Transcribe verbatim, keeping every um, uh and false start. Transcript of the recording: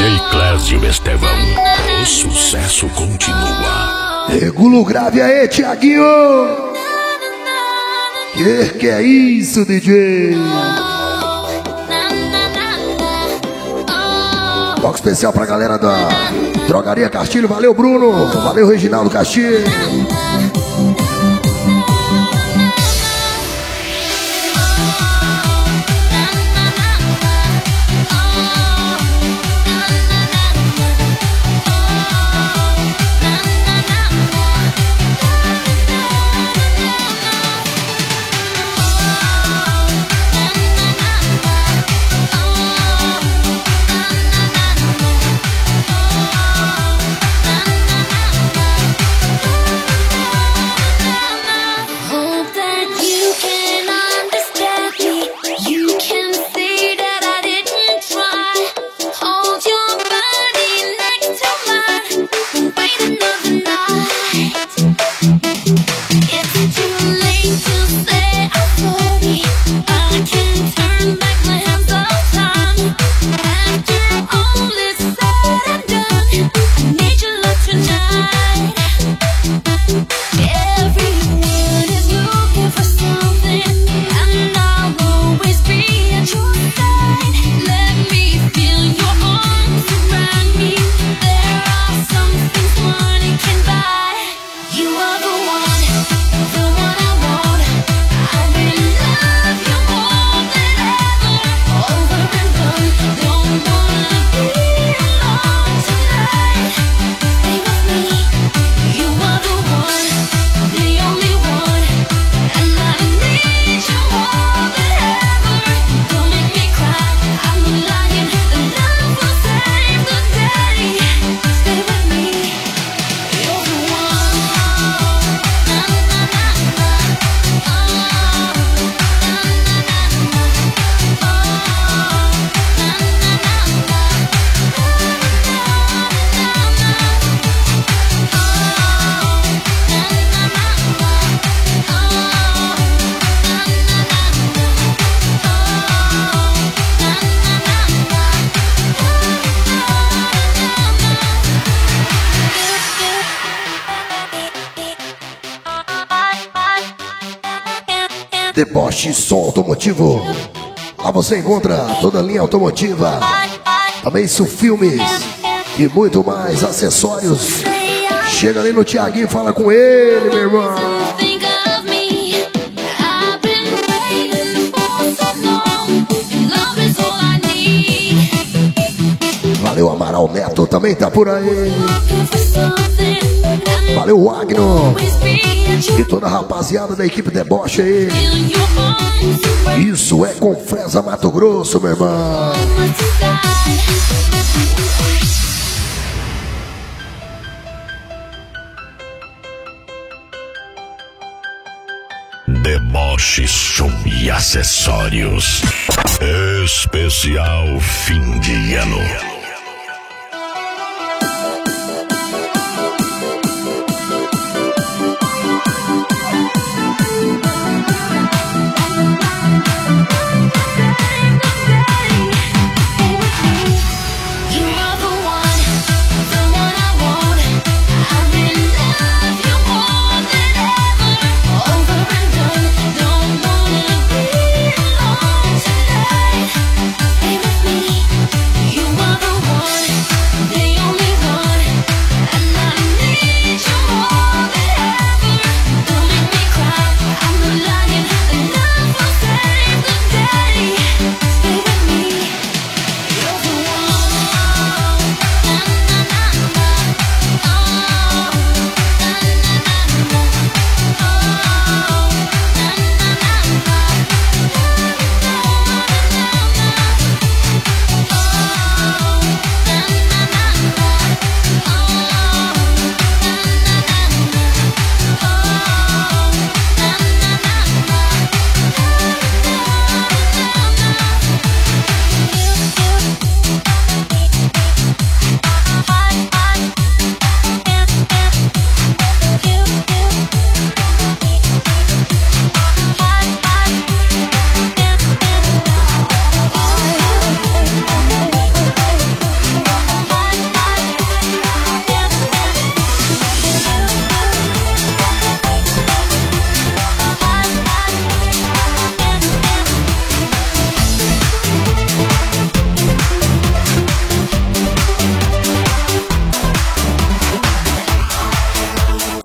J Clésio Estevão, o sucesso continua. Regula o grave aí, Thiaguinho. Que que é isso, D J? Toque especial pra galera da Drogaria Castilho. Valeu, Bruno. Valeu, Reginaldo Castilho. Deboche Som Automotivo. Lá você encontra toda a linha automotiva, também Sulfilmes e muito mais acessórios. Chega ali no Thiaguinho e fala com ele, meu irmão. Valeu, Amaral Neto, também tá por aí. Valeu, Wagner e toda a rapaziada da equipe Deboche aí. Isso é com Fresa Mato Grosso, meu irmão. Deboche Som e Acessórios. Especial fim de ano.